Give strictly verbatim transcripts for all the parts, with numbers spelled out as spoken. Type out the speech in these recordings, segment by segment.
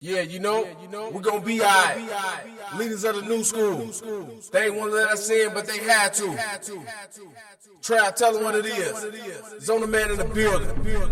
Yeah, you know, we're gonna be alright. Leaders of the new school. They ain't wanna let us in, but they had to. Try to tell them what it is. Zona Man in the building.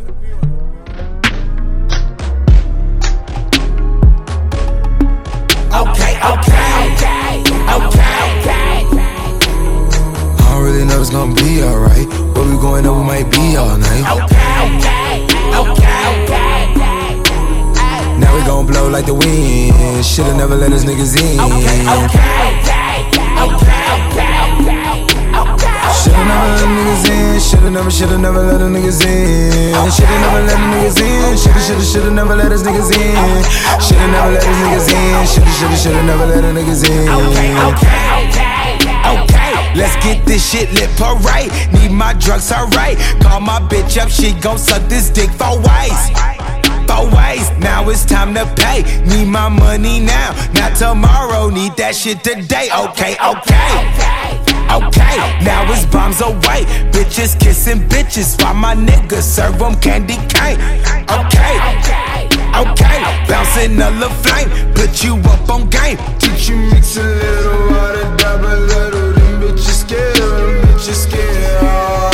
Okay, okay, okay, okay, I don't really know it's gonna be alright, but we going up, we might be all night. Okay, okay, okay, okay. Now we gon' blow like the wind. Shoulda never let us niggas in. Okay, okay, okay, okay. Shoulda never let niggas in. Shoulda never, shoulda never let the niggas in. Shoulda never let the niggas in. Shoulda, shoulda, shoulda never let us niggas in. Shoulda never let us niggas in. Shoulda, shoulda, shoulda never let the niggas in. Okay, okay, okay, okay. Let's get this shit lit parade. Need my drugs, alright. Call my bitch up, she gon' suck this dick for ways. Four ways, now it's time to pay. Need my money now, not tomorrow. Need that shit today. Okay, okay, okay. Now it's bombs away. Bitches kissing bitches while my niggas serve them candy cane. Okay, okay. Bouncing a little flame, put you up on game. Teach you mix a little water, dab a little. Them bitches scared, them bitches scared.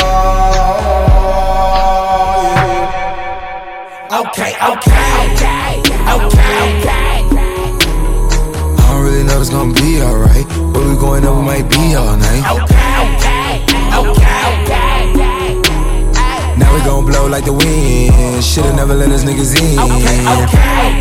Okay, okay, okay, okay. I don't really know it's gonna be alright, but we going up, we might be all night. Okay, okay, okay. Now we gon' blow like the wind. Shoulda never let us niggas in. Okay, okay,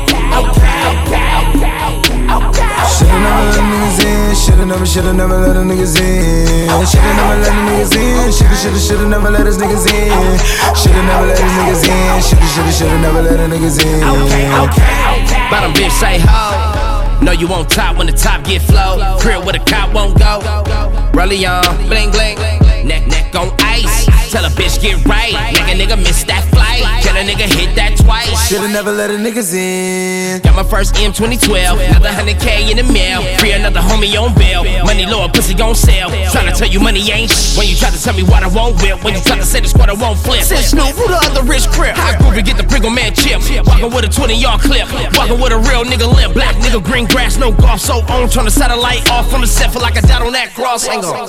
okay. Shoulda never let niggas in. Shoulda never, shoulda never let the niggas in. Shoulda never let the niggas in. Shoulda, shoulda, shoulda never let us niggas in. Shoulda never let us niggas in. Shoulda, shoulda, shoulda never let the niggas in. Okay, okay. Bottom bitch say ho. Know you on top when the top get flow. Crib where the cop won't go. Rollie on, bling bling. Neck neck on ice. Tell a bitch get right. Make a nigga miss that flight. Tell a nigga hit that twice. Shoulda never let the niggas in. Got my first M twenty twelve. Another hundred K in the mail. Free another homie on bail. Money low, pussy gon' sell. Tryna tell you money ain't sh. When you try to tell me what I won't whip. When you try to say the squad I won't flip. Since Snoop, who the other rich crib? High groovy, get the Pringle Man chip. Walking with a twenty yard clip. Walking with a real nigga limp. Black nigga, green grass, no golf. So on, turn the satellite off from the set. Feel like I died on that cross. Hang on.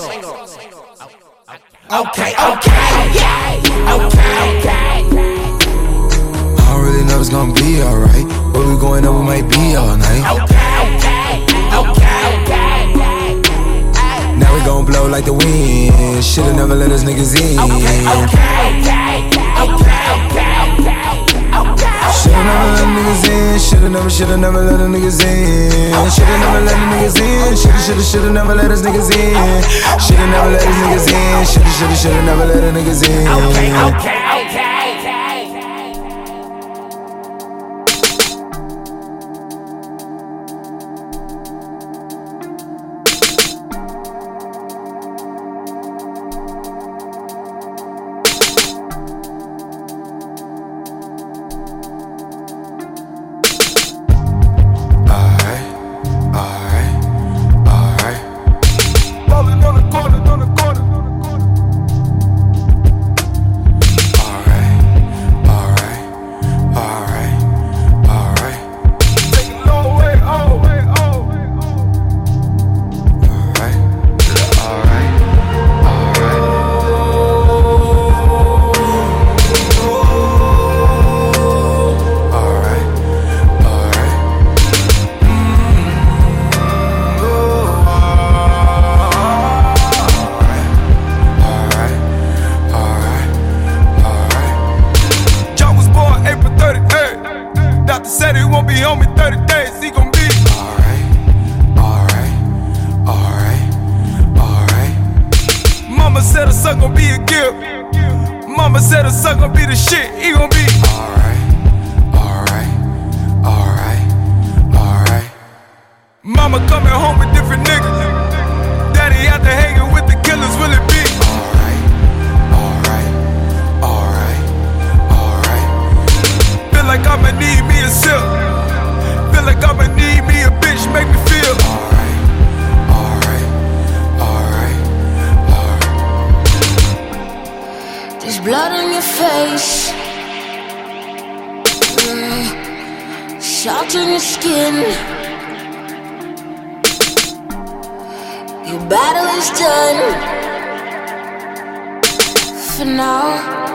Okay, okay, okay, okay. I don't really know it's gonna be alright, but we going up, we might be all night. Okay, okay, okay. Now we gon' blow like the wind. Shoulda never let us niggas in. Okay, okay, okay. Shoulda never let niggas in. Shoulda never, shoulda never let the niggas in. Shoulda never let the niggas in. Shoulda, shoulda, shoulda never let us niggas in. Shoulda never let us niggas in. Shoulda, shoulda, shoulda never let the niggas in. Okay, okay, okay. Blood on your face. salt on your skin. Your battle is done. For now.